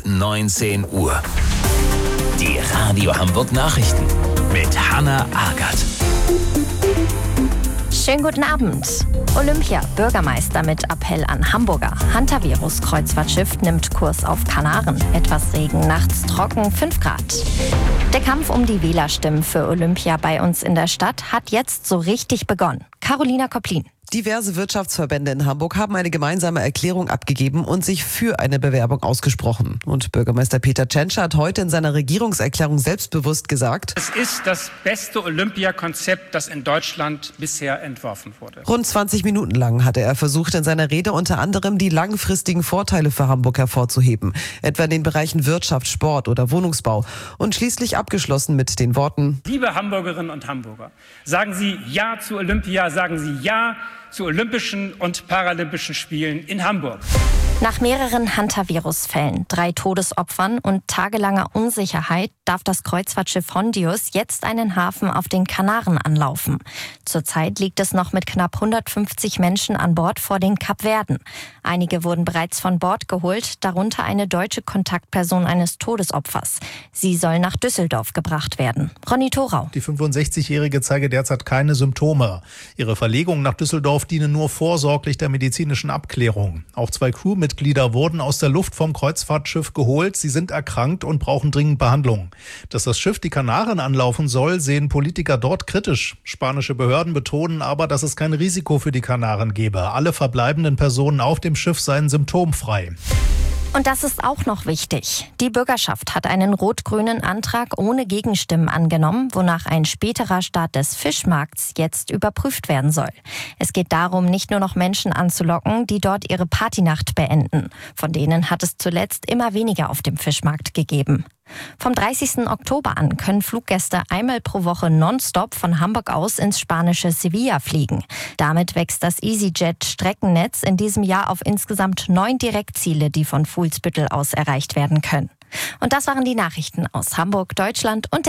19 Uhr. Die Radio Hamburg Nachrichten mit Hanna Agert. Schönen guten Abend. Olympia, Bürgermeister mit Appell an Hamburger. Hantavirus-Kreuzfahrtschiff nimmt Kurs auf Kanaren. Etwas Regen, nachts trocken, 5 Grad. Der Kampf um die Wählerstimmen für Olympia bei uns in der Stadt hat jetzt so richtig begonnen. Carolina Kopplin. Diverse Wirtschaftsverbände in Hamburg haben eine gemeinsame Erklärung abgegeben und sich für eine Bewerbung ausgesprochen. Und Bürgermeister Peter Tschentscher hat heute in seiner Regierungserklärung selbstbewusst gesagt: Es ist das beste Olympiakonzept, das in Deutschland bisher entworfen wurde. Rund 20 Minuten lang hatte er versucht, in seiner Rede unter anderem die langfristigen Vorteile für Hamburg hervorzuheben. Etwa in den Bereichen Wirtschaft, Sport oder Wohnungsbau. Und schließlich abgeschlossen mit den Worten: Liebe Hamburgerinnen und Hamburger, sagen Sie Ja zu Olympia, sagen Sie Ja zu Olympischen und Paralympischen Spielen in Hamburg. Nach mehreren Hantavirus-Fällen, 3 Todesopfern und tagelanger Unsicherheit darf das Kreuzfahrtschiff Hondius jetzt einen Hafen auf den Kanaren anlaufen. Zurzeit liegt es noch mit knapp 150 Menschen an Bord vor den Kapverden. Einige wurden bereits von Bord geholt, darunter eine deutsche Kontaktperson eines Todesopfers. Sie soll nach Düsseldorf gebracht werden. Ronny Thorau. Die 65-Jährige zeige derzeit keine Symptome. Ihre Verlegung nach Düsseldorf diene nur vorsorglich der medizinischen Abklärung. Auch 2 Crewmitglieder wurden aus der Luft vom Kreuzfahrtschiff geholt. Sie sind erkrankt und brauchen dringend Behandlung. Dass das Schiff die Kanaren anlaufen soll, sehen Politiker dort kritisch. Spanische Behörden betonen aber, dass es kein Risiko für die Kanaren gebe. Alle verbleibenden Personen auf dem Schiff seien symptomfrei. Und das ist auch noch wichtig. Die Bürgerschaft hat einen rot-grünen Antrag ohne Gegenstimmen angenommen, wonach ein späterer Start des Fischmarkts jetzt überprüft werden soll. Es geht darum, nicht nur noch Menschen anzulocken, die dort ihre Partynacht beenden. Von denen hat es zuletzt immer weniger auf dem Fischmarkt gegeben. Vom 30. Oktober an können Fluggäste einmal pro Woche nonstop von Hamburg aus ins spanische Sevilla fliegen. Damit wächst das EasyJet-Streckennetz in diesem Jahr auf insgesamt 9 Direktziele, die von Fuhlsbüttel aus erreicht werden können. Und das waren die Nachrichten aus Hamburg, Deutschland und